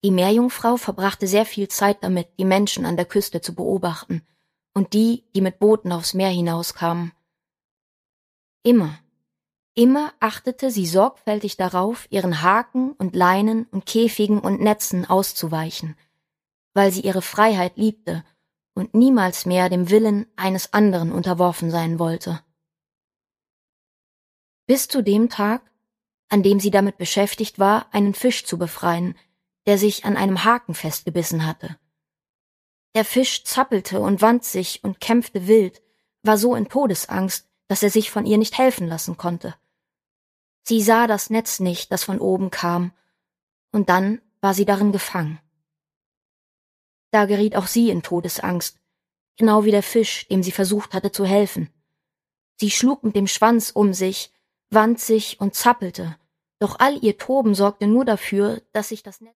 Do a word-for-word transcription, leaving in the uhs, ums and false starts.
Die Meerjungfrau verbrachte sehr viel Zeit damit, die Menschen an der Küste zu beobachten und die, die mit Booten aufs Meer hinauskamen. Immer, immer achtete sie sorgfältig darauf, ihren Haken und Leinen und Käfigen und Netzen auszuweichen, weil sie ihre Freiheit liebte und niemals mehr dem Willen eines anderen unterworfen sein wollte. Bis zu dem Tag, an dem sie damit beschäftigt war, einen Fisch zu befreien, der sich an einem Haken festgebissen hatte. Der Fisch zappelte und wand sich und kämpfte wild, war so in Todesangst, dass er sich von ihr nicht helfen lassen konnte. Sie sah das Netz nicht, das von oben kam, und dann war sie darin gefangen. Da geriet auch sie in Todesangst, genau wie der Fisch, dem sie versucht hatte zu helfen. Sie schlug mit dem Schwanz um sich, wand sich und zappelte, doch all ihr Toben sorgte nur dafür, dass sich das Netz